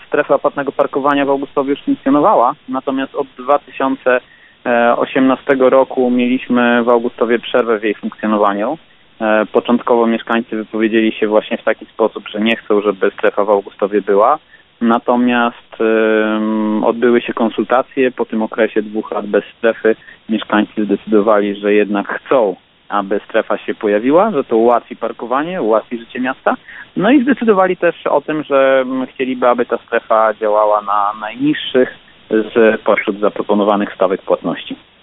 strefa płatnego parkowania w Augustowie już funkcjonowała, natomiast od 2018 roku mieliśmy w Augustowie przerwę w jej funkcjonowaniu. Początkowo mieszkańcy wypowiedzieli się właśnie w taki sposób, że nie chcą, żeby strefa w Augustowie była. Natomiast odbyły się konsultacje. Po tym okresie 2 lat bez strefy mieszkańcy zdecydowali, że jednak chcą, aby strefa się pojawiła, że to ułatwi parkowanie, ułatwi życie miasta. No i zdecydowali też o tym, że chcieliby, aby ta strefa działała na najniższych spośród zaproponowanych stawek płatności.